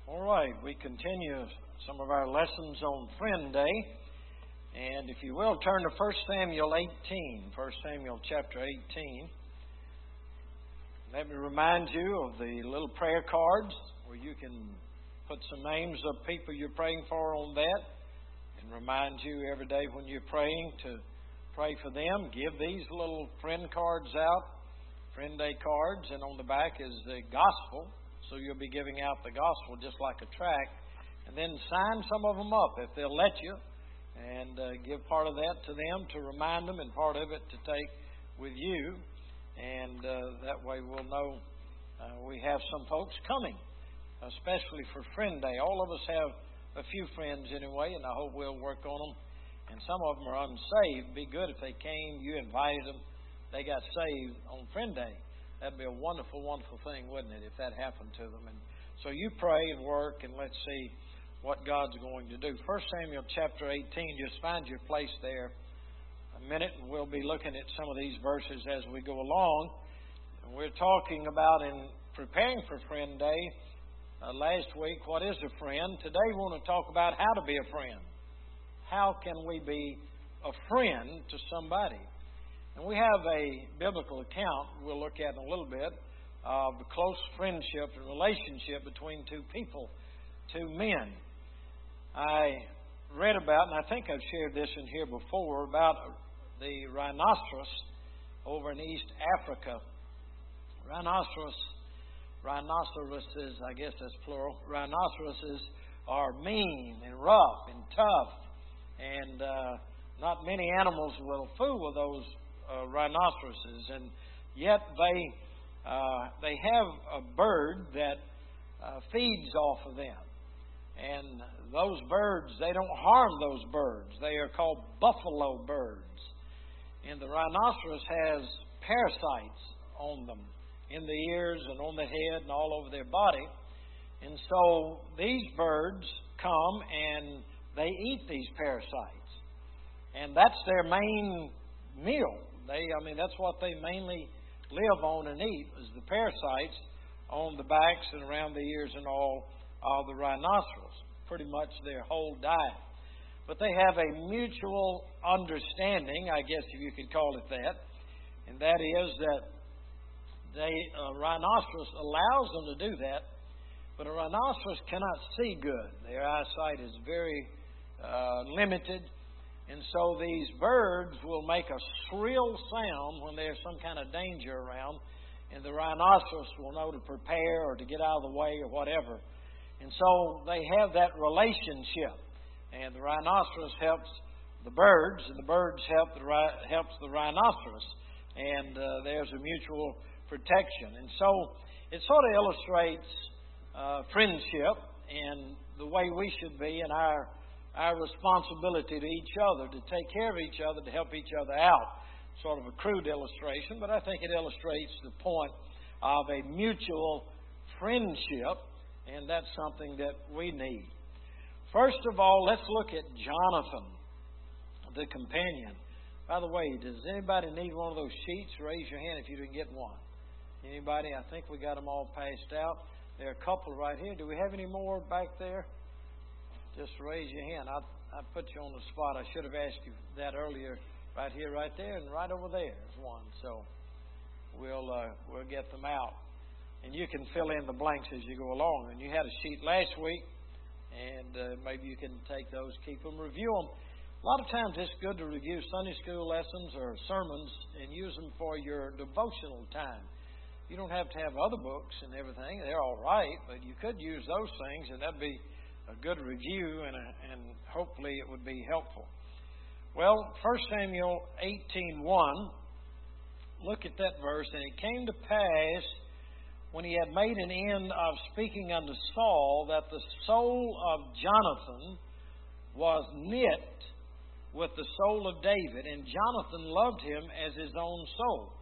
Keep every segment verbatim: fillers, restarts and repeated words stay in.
All right, we continue some of our lessons on Friend Day. And if you will, turn to First Samuel eighteen, First Samuel chapter eighteen. Let me remind you of the little prayer cards where you can put some names of people you're praying for on that, and remind you every day when you're praying to pray for them. Give these little friend cards out, Friend Day cards, and on the back is the gospel. So you'll be giving out the gospel just like a tract. And then sign some of them up if they'll let you. And uh, give part of that to them to remind them, and part of it to take with you. And uh, that way we'll know uh, we have some folks coming, especially for Friend Day. All of us have a few friends anyway, and I hope we'll work on them. And some of them are unsaved. It'd be good if they came, you invited them, they got saved on Friend Day. That'd be a wonderful, wonderful thing, wouldn't it, if that happened to them. And so you pray and work, and let's see what God's going to do. First Samuel chapter eighteen, just find your place there a minute, and we'll be looking at some of these verses as we go along. And we're talking about in preparing for Friend Day uh, last week, what is a friend? Today we want to talk about how to be a friend. How can we be a friend to somebody? And we have a biblical account we'll look at in a little bit of the close friendship and relationship between two people, two men. I read about, and I think I've shared this in here before, about the rhinoceros over in East Africa. Rhinoceros, rhinoceroses, I guess that's plural, rhinoceroses are mean and rough and tough, and uh, not many animals will fool with those Uh, rhinoceroses, and yet they uh, they have a bird that uh, feeds off of them, and those birds, they don't harm those birds. They are called buffalo birds, and the rhinoceros has parasites on them, in the ears and on the head and all over their body, and so these birds come and they eat these parasites, and that's their main meal. They, I mean, that's what they mainly live on and eat, is the parasites on the backs and around the ears and all of the rhinoceros. Pretty much their whole diet. But they have a mutual understanding, I guess if you could call it that, and that is that they, a rhinoceros allows them to do that, but a rhinoceros cannot see good. Their eyesight is very uh, limited. And so these birds will make a shrill sound when there's some kind of danger around, and the rhinoceros will know to prepare or to get out of the way or whatever. And so they have that relationship, and the rhinoceros helps the birds, and the birds help the helps the rhinoceros, and uh, there's a mutual protection. And so it sort of illustrates uh, friendship and the way we should be in our our responsibility to each other, to take care of each other, to help each other out. Sort of a crude illustration, but I think it illustrates the point of a mutual friendship, and that's something that we need. First of all, let's look at Jonathan, the companion. By the way, does anybody need one of those sheets? Raise your hand if you didn't get one. Anybody? I think we got them all passed out. There are a couple right here. Do we have any more back there? Just raise your hand. I I put you on the spot. I should have asked you that earlier. Right here, right there, and right over there is one. So we'll uh, we'll get them out, and you can fill in the blanks as you go along. And you had a sheet last week, and uh, maybe you can take those, keep them, review them. A lot of times it's good to review Sunday school lessons or sermons and use them for your devotional time. You don't have to have other books and everything; they're all right, but you could use those things, and that'd be a good review, and, a, and hopefully it would be helpful. Well, First Samuel eighteen one, look at that verse. And it came to pass, when he had made an end of speaking unto Saul, that the soul of Jonathan was knit with the soul of David, and Jonathan loved him as his own soul.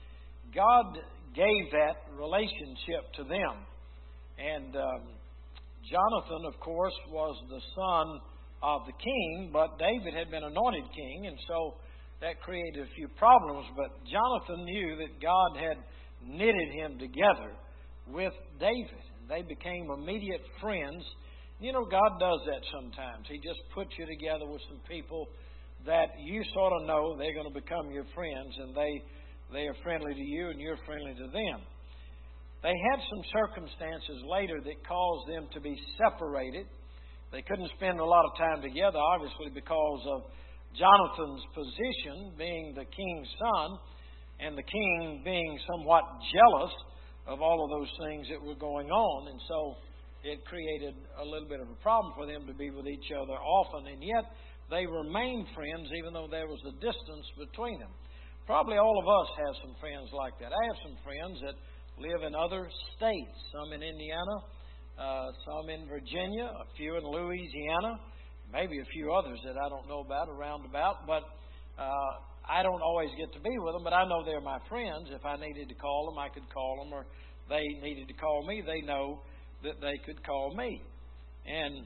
God gave that relationship to them. And um, Jonathan, of course, was the son of the king, but David had been anointed king, and so that created a few problems. But Jonathan knew that God had knitted him together with David. And And they became immediate friends. You know, God does that sometimes. He just puts you together with some people that you sort of know they're going to become your friends, and they, they are friendly to you and you're friendly to them. They had some circumstances later that caused them to be separated. They couldn't spend a lot of time together, obviously, because of Jonathan's position, being the king's son, and the king being somewhat jealous of all of those things that were going on. And so it created a little bit of a problem for them to be with each other often. And yet they remained friends even though there was a distance between them. Probably all of us have some friends like that. I have some friends that live in other states, some in Indiana, uh, some in Virginia, a few in Louisiana, maybe a few others that I don't know about around about, but uh, I don't always get to be with them, but I know they're my friends. If I needed to call them, I could call them, or they needed to call me, they know that they could call me. And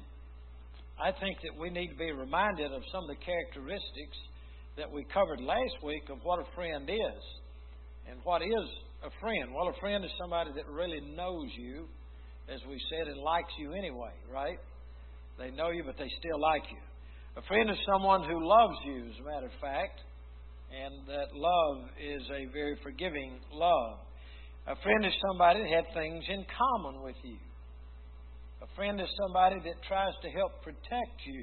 I think that we need to be reminded of some of the characteristics that we covered last week of what a friend is. And what is a friend? Well, a friend is somebody that really knows you, as we said, and likes you anyway, right? They know you, but they still like you. A friend is someone who loves you, as a matter of fact, and that love is a very forgiving love. A friend is somebody that had things in common with you. A friend is somebody that tries to help protect you.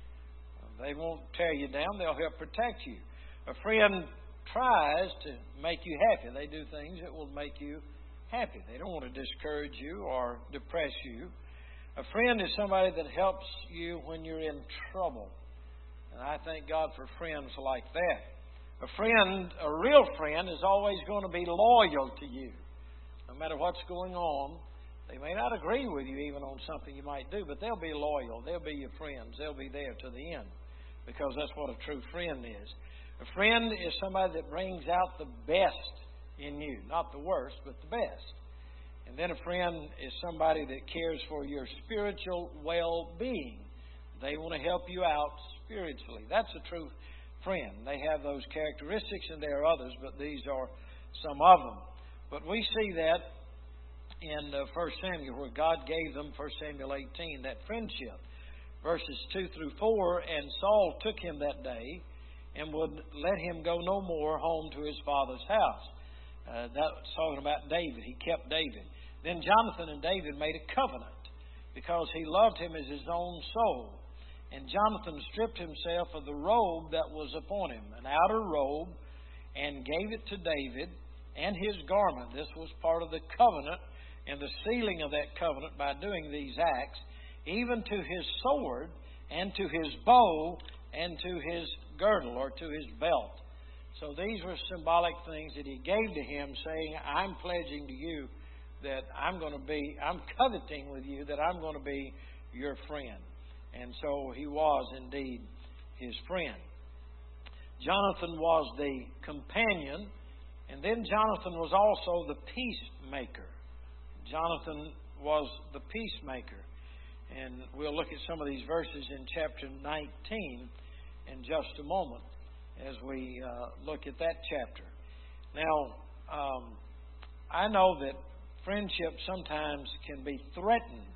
They won't tear you down, they'll help protect you. A friend tries to make you happy. They do things that will make you happy. They don't want to discourage you or depress you. A friend is somebody that helps you when you're in trouble. And I thank God for friends like that. A friend, a real friend, is always going to be loyal to you. No matter what's going on, they may not agree with you even on something you might do, but they'll be loyal. They'll be your friends. They'll be there to the end, because that's what a true friend is. A friend is somebody that brings out the best in you. Not the worst, but the best. And then a friend is somebody that cares for your spiritual well-being. They want to help you out spiritually. That's a true friend. They have those characteristics, and there are others, but these are some of them. But we see that in uh, First Samuel, where God gave them, First Samuel eighteen, that friendship. Verses two through four, and Saul took him that day and would let him go no more home to his father's house. Uh, that's talking about David. He kept David. Then Jonathan and David made a covenant because he loved him as his own soul. And Jonathan stripped himself of the robe that was upon him, an outer robe, and gave it to David and his garment. This was part of the covenant and the sealing of that covenant by doing these acts, even to his sword and to his bow and to his girdle or to his belt. So these were symbolic things that he gave to him, saying, I'm pledging to you that I'm going to be, I'm coveting with you that I'm going to be your friend. And so he was indeed his friend. Jonathan was the companion, and then Jonathan was also the peacemaker. Jonathan was the peacemaker. And we'll look at some of these verses in chapter nineteen in just a moment as we uh, look at that chapter. Now, um, I know that friendship sometimes can be threatened.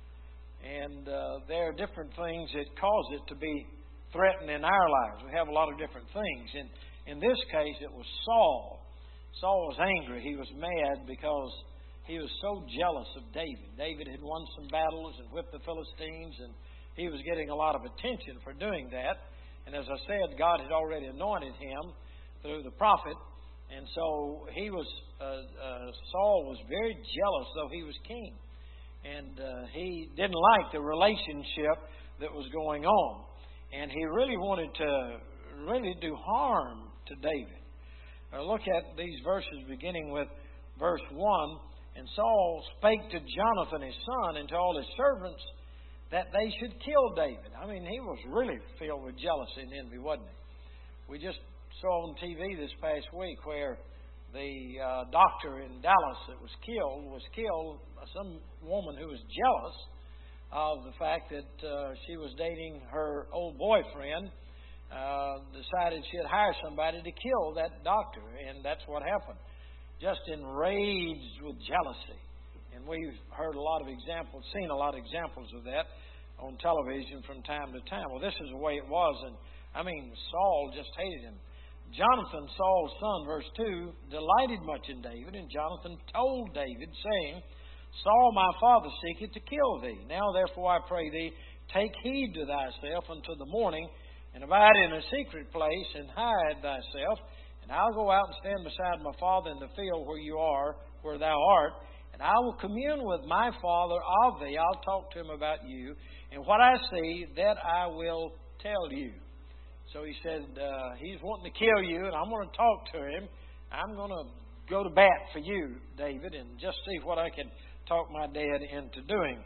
And uh, there are different things that cause it to be threatened in our lives. We have a lot of different things. And in this case, it was Saul. Saul was angry. He was mad because he was so jealous of David. David had won some battles and whipped the Philistines, and he was getting a lot of attention for doing that. And as I said, God had already anointed him through the prophet. And so he was, uh, uh, Saul was very jealous, though he was king. And uh, he didn't like the relationship that was going on. And he really wanted to really do harm to David. Uh, look at these verses beginning with verse one. And Saul spake to Jonathan his son and to all his servants that they should kill David. I mean, he was really filled with jealousy and envy, wasn't he? We just saw on T V this past week where the uh, doctor in Dallas that was killed was killed by some woman who was jealous of the fact that uh, she was dating her old boyfriend, uh, decided she'd hire somebody to kill that doctor, and that's what happened. Just enraged with jealousy. And we've heard a lot of examples, seen a lot of examples of that on television from time to time. Well, this is the way it was. And, I mean, Saul just hated him. Jonathan, Saul's son, verse two, delighted much in David, and Jonathan told David, saying, Saul my father seeketh to kill thee. Now therefore I pray thee, take heed to thyself until the morning, and abide in a secret place, and hide thyself. And I'll go out and stand beside my father in the field where you are, where thou art, and I will commune with my father of thee. I'll talk to him about you, and what I see, that I will tell you. So he said, uh, he's wanting to kill you, and I'm going to talk to him. I'm going to go to bat for you, David, and just see what I can talk my dad into doing.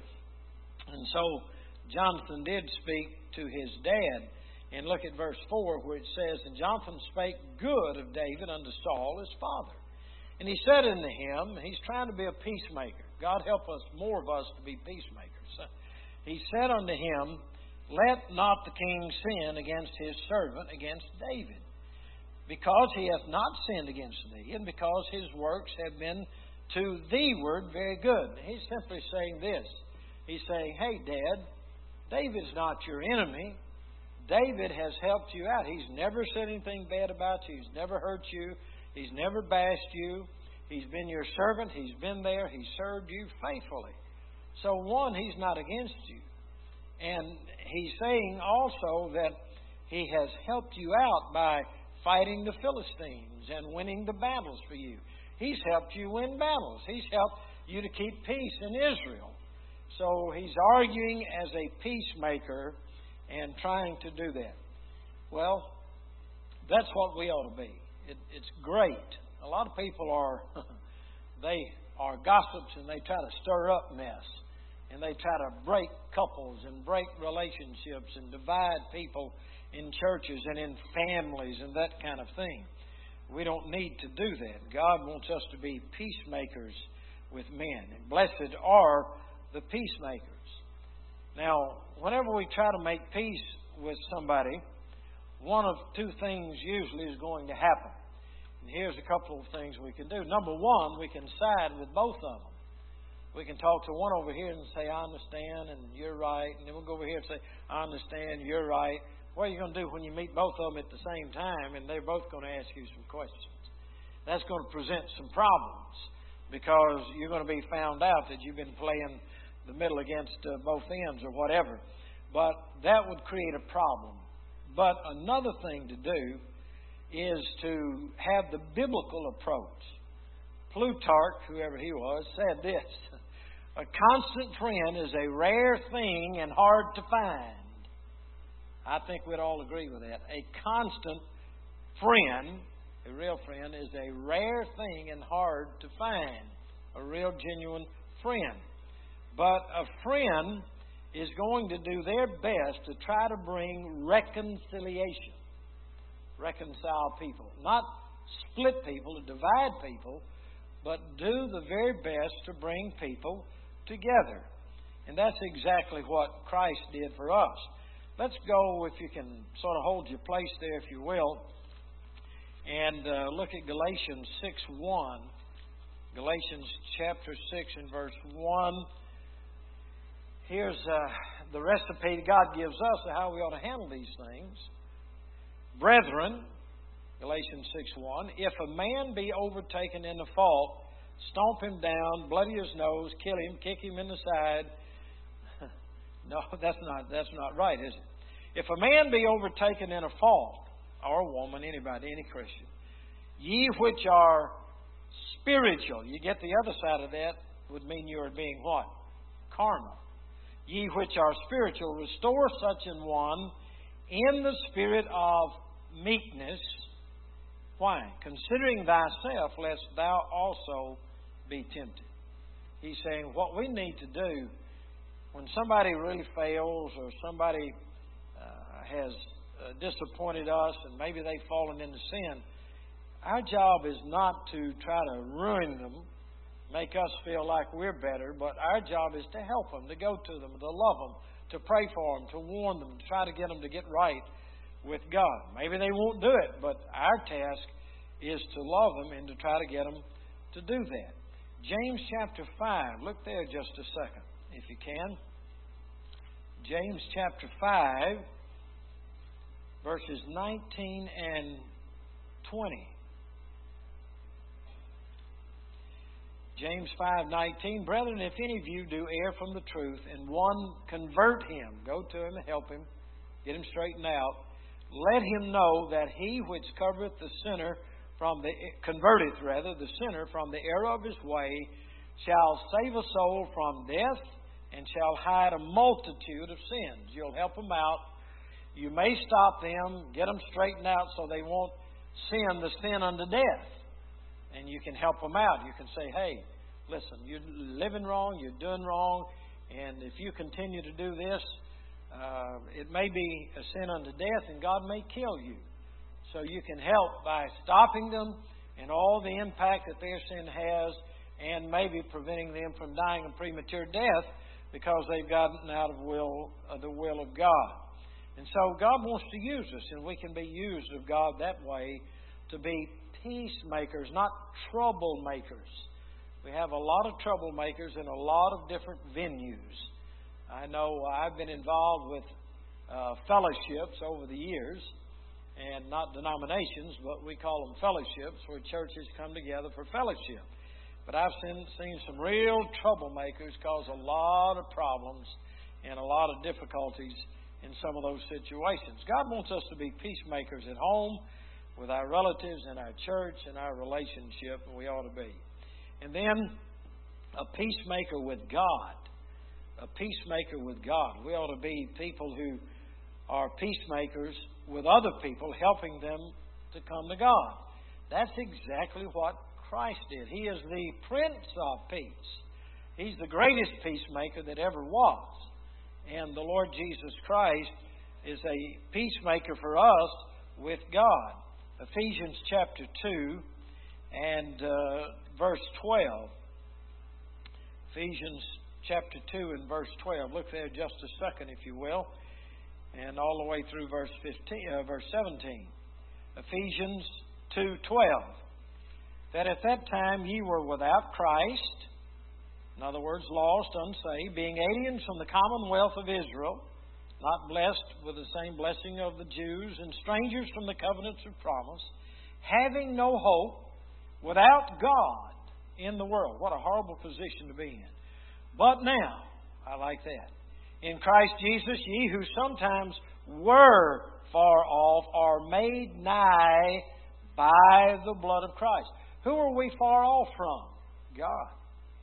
And so Jonathan did speak to his dad. And look at verse four where it says, And Jonathan spake good of David unto Saul his father. And he said unto him, he's trying to be a peacemaker. God help us, more of us, to be peacemakers. He said unto him, Let not the king sin against his servant, against David, because he hath not sinned against thee, and because his works have been to thee word very good. He's simply saying this. He's saying, hey, Dad, David's not your enemy. David has helped you out. He's never said anything bad about you. He's never hurt you. He's never bashed you. He's been your servant. He's been there. He's served you faithfully. So, one, he's not against you. And he's saying also that he has helped you out by fighting the Philistines and winning the battles for you. He's helped you win battles. He's helped you to keep peace in Israel. So he's arguing as a peacemaker and trying to do that. Well, that's what we ought to be. It, it's great. A lot of people are, they are gossips, and they try to stir up mess. And they try to break couples and break relationships and divide people in churches and in families and that kind of thing. We don't need to do that. God wants us to be peacemakers with men. And blessed are the peacemakers. Now, whenever we try to make peace with somebody, one of two things usually is going to happen. And here's a couple of things we can do. Number one, we can side with both of them. We can talk to one over here and say, I understand, and you're right. And then we'll go over here and say, I understand, you're right. What are you going to do when you meet both of them at the same time and they're both going to ask you some questions? That's going to present some problems because you're going to be found out that you've been playing the middle against uh, both ends or whatever. But that would create a problem. But another thing to do is to have the biblical approach. Plutarch, whoever he was, said this: a constant friend is a rare thing and hard to find. I think we'd all agree with that. A constant friend, a real friend, is a rare thing and hard to find. A real, genuine friend. But a friend is going to do their best to try to bring reconciliation. Reconcile people. Not split people, to divide people, but do the very best to bring people together. And that's exactly what Christ did for us. Let's go, if you can sort of hold your place there, if you will, and uh, look at Galatians six one. Galatians chapter six and verse one. Here's uh, the recipe God gives us of how we ought to handle these things. Brethren, Galatians six one, if a man be overtaken in a fault, stomp him down, bloody his nose, kill him, kick him in the side. No, that's not that's not right, is it? If a man be overtaken in a fault, or a woman, anybody, any Christian, ye which are spiritual, you get the other side of that, would mean you are being what? Carnal. Ye which are spiritual, restore such an one in the spirit of meekness. Why? Considering thyself, lest thou also be tempted. He's saying what we need to do when somebody really fails or somebody uh, has uh, disappointed us and maybe they've fallen into sin, our job is not to try to ruin them, make us feel like we're better, but our job is to help them, to go to them, to love them, to pray for them, to warn them, to try to get them to get right with God. Maybe they won't do it, but our task is to love them and to try to get them to do that. James chapter five. Look there just a second, if you can. James chapter five, verses nineteen and twenty. James five nineteen. Brethren, if any of you do err from the truth, and one convert him, go to him and help him, get him straightened out, let him know that he which covereth the sinner from the converteth rather the sinner from the error of his way shall save a soul from death and shall hide a multitude of sins. You'll help them out. You may stop them, get them straightened out so they won't sin the sin unto death. And you can help them out. You can say, hey, listen, you're living wrong, you're doing wrong, and if you continue to do this, uh, it may be a sin unto death, and God may kill you. So you can help by stopping them and all the impact that their sin has, and maybe preventing them from dying a premature death because they've gotten out of will of the will of God. And so God wants to use us, and we can be used of God that way to be peacemakers, not troublemakers. We have a lot of troublemakers in a lot of different venues. I know I've been involved with uh, fellowships over the years, and not denominations, but we call them fellowships, where churches come together for fellowship. But I've seen, seen some real troublemakers cause a lot of problems and a lot of difficulties in some of those situations. God wants us to be peacemakers at home, with our relatives and our church and our relationship, and we ought to be. And then a peacemaker with God. A peacemaker with God. We ought to be people who are peacemakers with other people, helping them to come to God. That's exactly what Christ did. He is the Prince of Peace. He's the greatest peacemaker that ever was. And the Lord Jesus Christ is a peacemaker for us with God. Ephesians chapter two and uh, verse twelve. Ephesians chapter two and verse twelve. Look there just a second, if you will. And all the way through verse fifteen, uh, verse seventeen. Ephesians two twelve. That at that time ye were without Christ, in other words, lost, unsaved, being aliens from the commonwealth of Israel, not blessed with the same blessing of the Jews, and strangers from the covenants of promise, having no hope, without God in the world. What a horrible position to be in. But now, I like that. In Christ Jesus, ye who sometimes were far off are made nigh by the blood of Christ. Who are we far off from? God.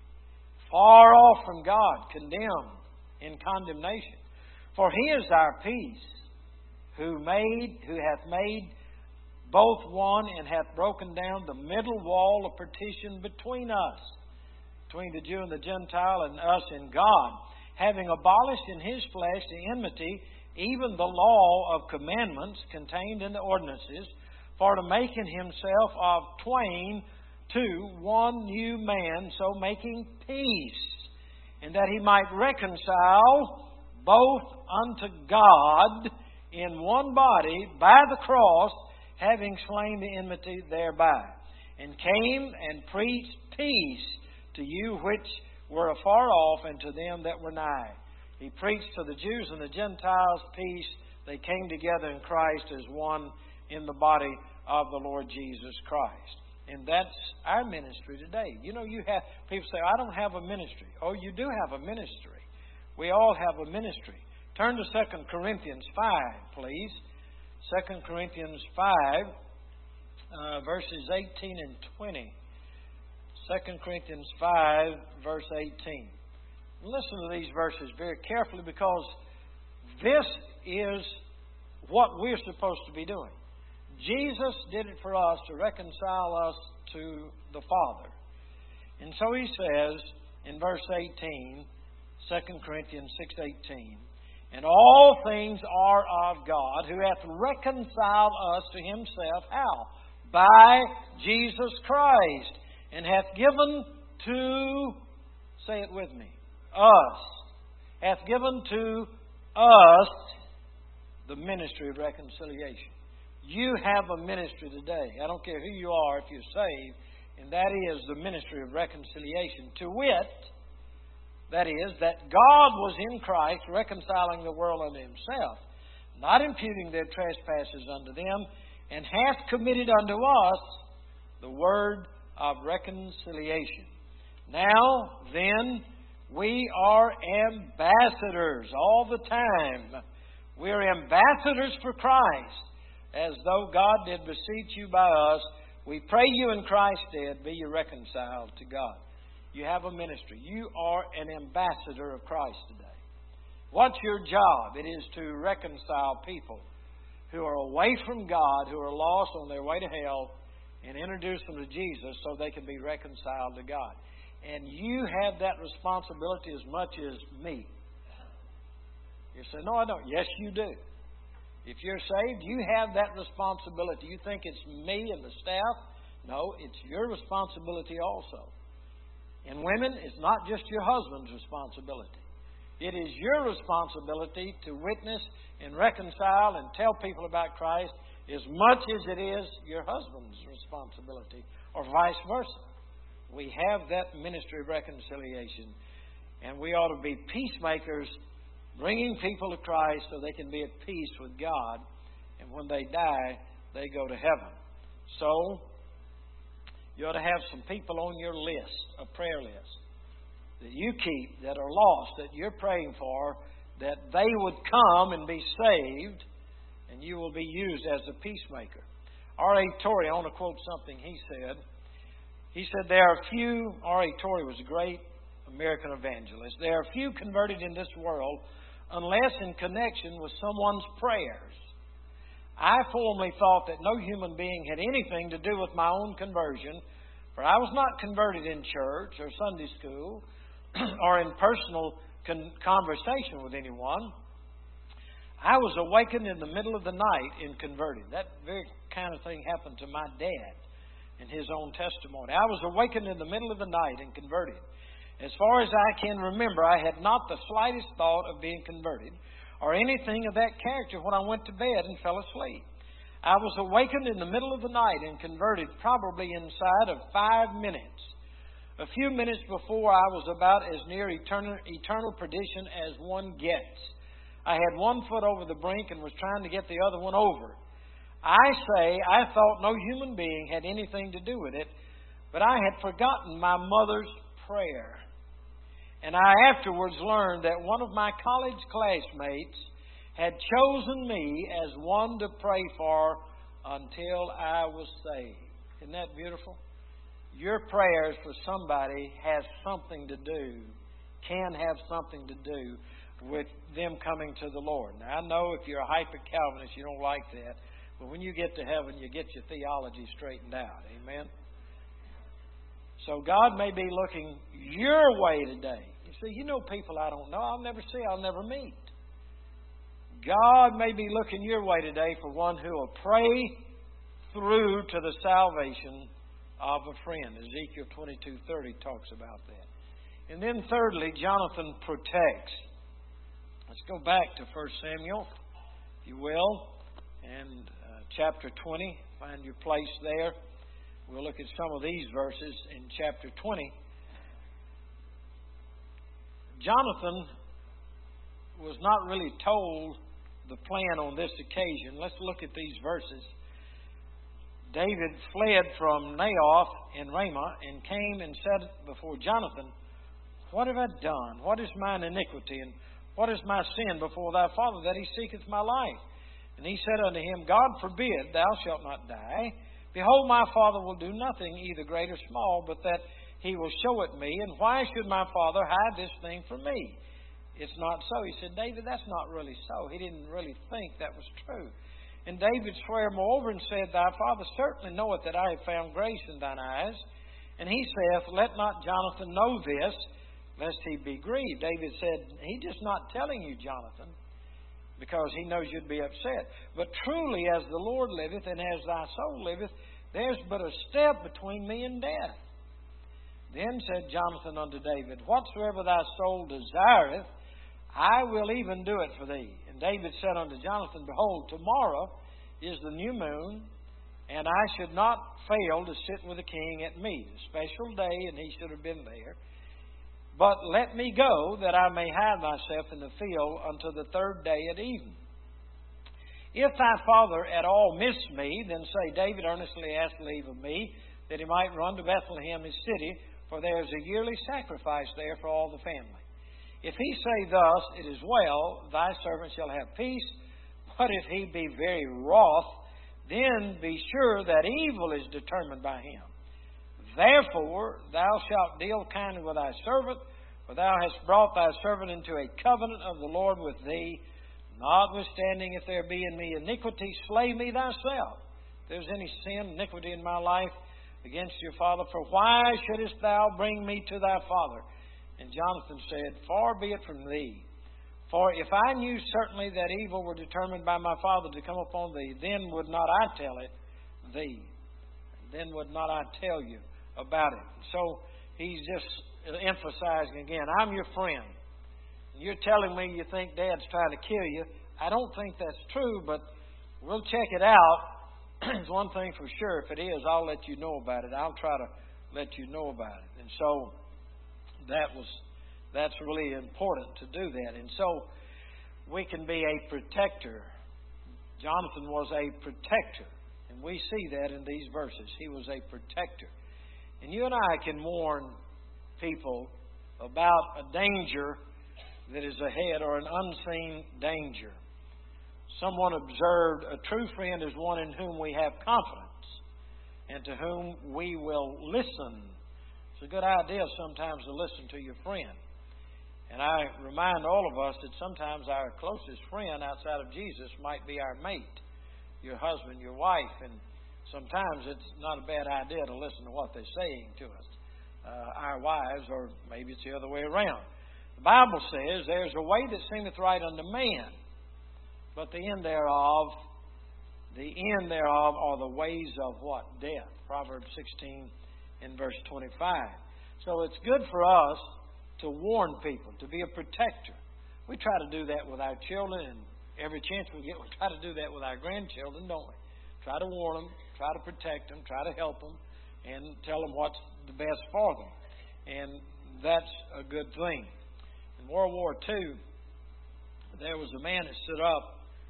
Far off from God, condemned in condemnation. For He is our peace, who made, who hath made both one, and hath broken down the middle wall of partition between us, between the Jew and the Gentile, and us and God, having abolished in His flesh the enmity, even the law of commandments contained in the ordinances, for to make in Himself of twain two one new man, so making peace, and that He might reconcile both unto God in one body by the cross, having slain the enmity thereby, and came and preached peace to you which were afar off, and to them that were nigh. He preached to the Jews and the Gentiles peace. They came together in Christ as one in the body of the Lord Jesus Christ. And that's our ministry today. You know, you have people say, I don't have a ministry. Oh, you do have a ministry. We all have a ministry. Turn to Second Corinthians five, please. Second Corinthians five, uh, verses eighteen and twenty. Second Corinthians five, verse eighteen. Listen to these verses very carefully, because this is what we're supposed to be doing. Jesus did it for us to reconcile us to the Father. And so He says in verse eighteen, Second Corinthians six eighteen, and all things are of God, who hath reconciled us to Himself. How? By Jesus Christ, and hath given to, say it with me, us, hath given to us the ministry of reconciliation. You have a ministry today. I don't care who you are, if you're saved, and that is the ministry of reconciliation. To wit, that is, that God was in Christ reconciling the world unto Himself, not imputing their trespasses unto them, and hath committed unto us the word of reconciliation. Now, then, we are ambassadors all the time. We are ambassadors for Christ, as though God did beseech you by us. We pray you in Christ's stead, be you reconciled to God. You have a ministry. You are an ambassador of Christ today. What's your job? It is to reconcile people who are away from God, who are lost on their way to hell, and introduce them to Jesus so they can be reconciled to God. And you have that responsibility as much as me. You say, no, I don't. Yes, you do. If you're saved, you have that responsibility. You think it's me and the staff? No, it's your responsibility also. And women, it's not just your husband's responsibility. It is your responsibility to witness and reconcile and tell people about Christ as much as it is your husband's responsibility, or vice versa. We have that ministry of reconciliation, and we ought to be peacemakers, bringing people to Christ so they can be at peace with God, and when they die, they go to heaven. So, you ought to have some people on your list, a prayer list, that you keep, that are lost, that you're praying for, that they would come and be saved, and you will be used as a peacemaker. R A Torrey, I want to quote something he said. He said, there are few, R A Torrey was a great American evangelist, there are few converted in this world unless in connection with someone's prayers. I formerly thought that no human being had anything to do with my own conversion, for I was not converted in church or Sunday school or in personal con- conversation with anyone. I was awakened in the middle of the night and converted. That very kind of thing happened to my dad in his own testimony. I was awakened in the middle of the night and converted. As far as I can remember, I had not the slightest thought of being converted or anything of that character when I went to bed and fell asleep. I was awakened in the middle of the night and converted probably inside of five minutes. A few minutes before, I was about as near eternal, eternal perdition as one gets. I had one foot over the brink and was trying to get the other one over. I say I thought no human being had anything to do with it, but I had forgotten my mother's prayer. And I afterwards learned that one of my college classmates had chosen me as one to pray for until I was saved. Isn't that beautiful? Your prayers for somebody has something to do, can have something to do with them coming to the Lord. Now, I know if you're a hyper-Calvinist, you don't like that. But when you get to heaven, you get your theology straightened out. Amen? So God may be looking your way today. You see, you know people I don't know. I'll never see. I'll never meet. God may be looking your way today for one who will pray through to the salvation of a friend. Ezekiel twenty-two thirty talks about that. And then thirdly, Jonathan protects. Let's go back to First Samuel, if you will, and uh, chapter twenty. Find your place there. We'll look at some of these verses in chapter twenty. Jonathan was not really told the plan on this occasion. Let's look at these verses. David fled from Naioth in Ramah and came and said before Jonathan, "What have I done? What is mine iniquity? And what is my sin before thy father, that he seeketh my life?" And he said unto him, "God forbid, thou shalt not die. Behold, my father will do nothing, either great or small, but that he will show it me. And why should my father hide this thing from me? It's not so." He said, "David, that's not really so." He didn't really think that was true. And David sware moreover and said, "Thy father certainly knoweth that I have found grace in thine eyes. And he saith, Let not Jonathan know this, lest he be grieved." David said, "He's just not telling you, Jonathan, because he knows you'd be upset. But truly, as the Lord liveth, and as thy soul liveth, there's but a step between me and death." Then said Jonathan unto David, "Whatsoever thy soul desireth, I will even do it for thee." And David said unto Jonathan, "Behold, tomorrow is the new moon, and I should not fail to sit with the king at meat. A special day, and he should have been there. But let me go, that I may hide myself in the field until the third day at even. If thy father at all miss me, then say, David earnestly asked leave of me, that he might run to Bethlehem his city, for there is a yearly sacrifice there for all the family. If he say thus, it is well, thy servant shall have peace. But if he be very wroth, then be sure that evil is determined by him. Therefore thou shalt deal kindly with thy servant, for thou hast brought thy servant into a covenant of the Lord with thee. Notwithstanding, if there be in me iniquity, slay me thyself. If there is any sin, iniquity in my life against your father, for why shouldest thou bring me to thy father? And Jonathan said, Far be it from thee. For if I knew certainly that evil were determined by my father to come upon thee, then would not I tell it thee. Then would not I tell you about it. So he's just emphasizing again, I'm your friend. You're telling me you think Dad's trying to kill you. I don't think that's true, but we'll check it out. There's one thing for sure. If it is, I'll let you know about it. I'll try to let you know about it. And so that was that's really important to do that. And so we can be a protector. Jonathan was a protector. And we see that in these verses. He was a protector. And you and I can warn people about a danger that is ahead, or an unseen danger. Someone observed, a true friend is one in whom we have confidence and to whom we will listen. It's a good idea sometimes to listen to your friend. And I remind all of us that sometimes our closest friend outside of Jesus might be our mate, your husband, your wife. And sometimes it's not a bad idea to listen to what they're saying to us, uh, our wives, or maybe it's the other way around. The Bible says, there's a way that seemeth right unto man, but the end thereof, the end thereof are the ways of what? Death. Proverbs sixteen and verse twenty-five. So it's good for us to warn people, to be a protector. We try to do that with our children, and every chance we get, we try to do that with our grandchildren, don't we? Try to warn them, try to protect them, try to help them, and tell them what's the best for them. And that's a good thing. In World War Two, there was a man that stood up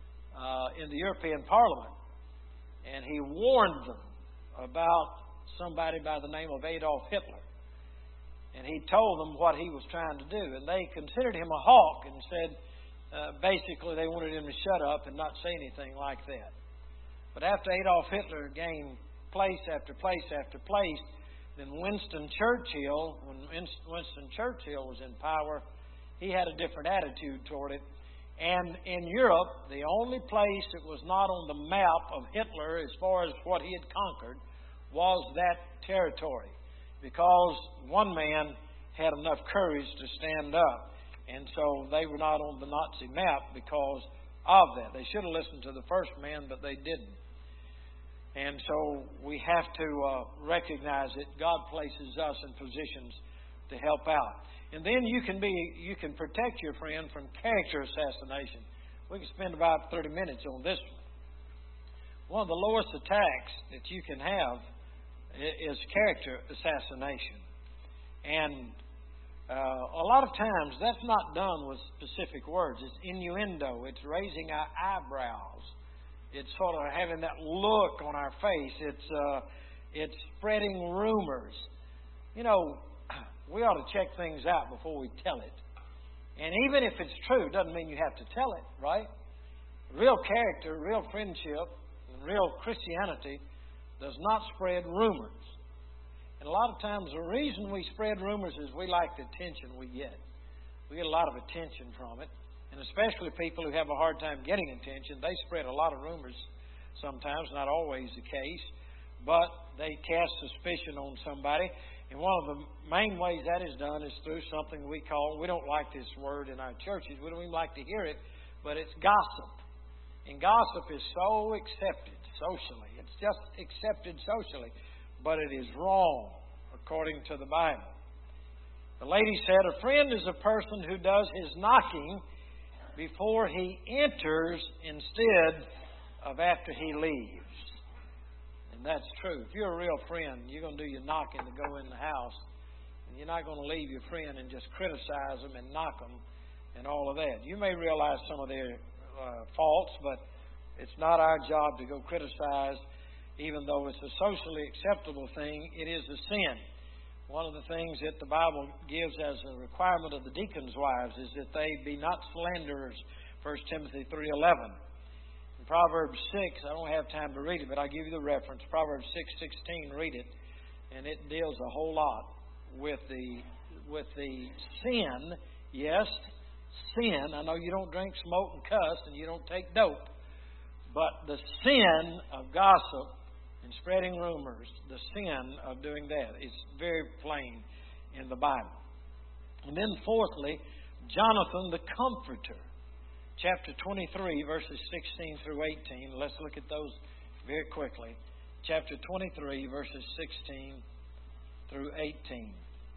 uh, in the European Parliament, and he warned them about somebody by the name of Adolf Hitler. And he told them what he was trying to do. And they considered him a hawk and said, uh, basically, they wanted him to shut up and not say anything like that. But after Adolf Hitler gained place after place after place, then Winston Churchill, when Winston Churchill was in power, he had a different attitude toward it. And in Europe, the only place that was not on the map of Hitler as far as what he had conquered was that territory. Because one man had enough courage to stand up. And so they were not on the Nazi map because of that. They should have listened to the first man, but they didn't. And so we have to uh, recognize that God places us in positions to help out. And then you can be you can protect your friend from character assassination. We can spend about thirty minutes on this one. One of the lowest attacks that you can have is character assassination. And uh, a lot of times that's not done with specific words. It's innuendo. It's raising our eyebrows. It's sort of having that look on our face. It's uh, it's spreading rumors. You know, we ought to check things out before we tell it. And even if it's true, doesn't mean you have to tell it, right? Real character, real friendship, and real Christianity does not spread rumors. And a lot of times the reason we spread rumors is we like the attention we get. We get a lot of attention from it. And especially people who have a hard time getting attention, they spread a lot of rumors sometimes, not always the case. But they cast suspicion on somebody. And one of the main ways that is done is through something we call, we don't like this word in our churches, we don't even like to hear it, but it's gossip. And gossip is so accepted socially. It's just accepted socially, but it is wrong according to the Bible. The lady said, a friend is a person who does his knocking before he enters instead of after he leaves. And that's true. If you're a real friend, you're going to do your knocking to go in the house. And you're not going to leave your friend and just criticize them and knock them and all of that. You may realize some of their uh, faults, but it's not our job to go criticize. Even though it's a socially acceptable thing, it is a sin. One of the things that the Bible gives as a requirement of the deacons' wives is that they be not slanderers, First Timothy three eleven. In Proverbs six, I don't have time to read it, but I'll give you the reference. Proverbs six sixteen, read it, and it deals a whole lot with the with the sin. Yes, sin. I know you don't drink, smoke, and cuss, and you don't take dope, but the sin of gossip and spreading rumors, the sin of doing that, is very plain in the Bible. And then fourthly, Jonathan the Comforter. Chapter twenty-three, verses sixteen through eighteen. Let's look at those very quickly. Chapter twenty-three, verses sixteen through eighteen.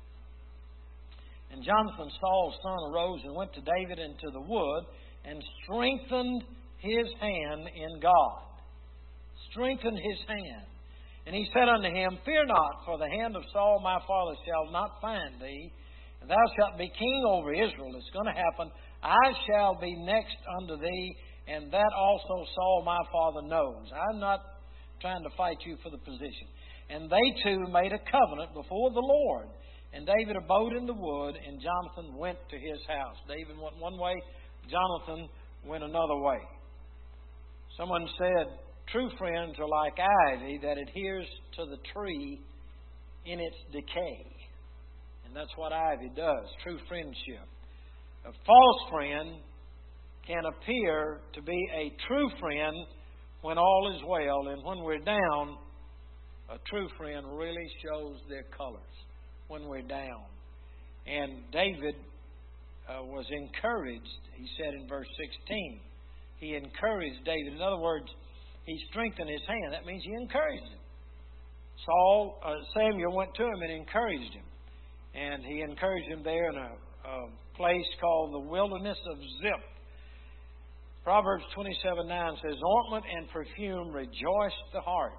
And Jonathan, Saul's son, arose and went to David into the wood and strengthened his hand in God. Strengthened his hand. And he said unto him, Fear not, for the hand of Saul my father shall not find thee, and thou shalt be king over Israel. It's going to happen. I shall be next unto thee, and that also Saul my father knows. I'm not trying to fight you for the position. And they two made a covenant before the Lord. And David abode in the wood, and Jonathan went to his house. David went one way, Jonathan went another way. Someone said, true friends are like ivy that adheres to the tree in its decay. And that's what ivy does, true friendship. A false friend can appear to be a true friend when all is well, and when we're down, a true friend really shows their colors when we're down. And David uh, was encouraged, he said in verse sixteen. He encouraged David. In other words, he strengthened his hand. That means he encouraged him. Saul, uh, Samuel went to him and encouraged him. And he encouraged him there in a, a place called the wilderness of Ziph. Proverbs twenty-seven nine says, Ointment and perfume rejoice the heart.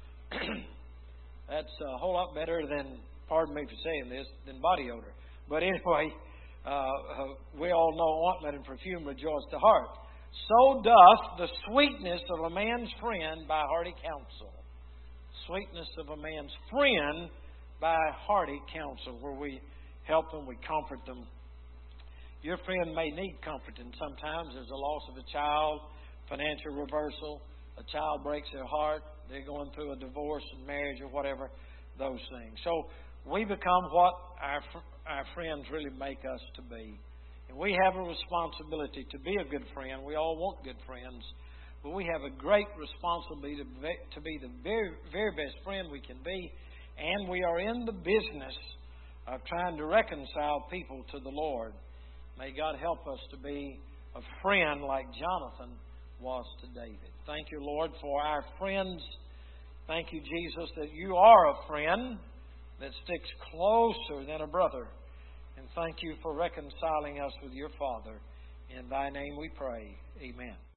That's a whole lot better than, pardon me for saying this, than body odor. But anyway, uh, uh, we all know ointment and perfume rejoice the heart. So doth the sweetness of a man's friend by hearty counsel. Sweetness of a man's friend by hearty counsel, where we help them, we comfort them. Your friend may need comforting sometimes. There's a loss of a child, financial reversal, a child breaks their heart, they're going through a divorce and marriage or whatever, those things. So we become what our our friends really make us to be. And we have a responsibility to be a good friend. We all want good friends. But we have a great responsibility to be, to be the very, very best friend we can be. And we are in the business of trying to reconcile people to the Lord. May God help us to be a friend like Jonathan was to David. Thank you, Lord, for our friends. Thank you, Jesus, that you are a friend that sticks closer than a brother. And thank you for reconciling us with your Father. In thy name we pray. Amen.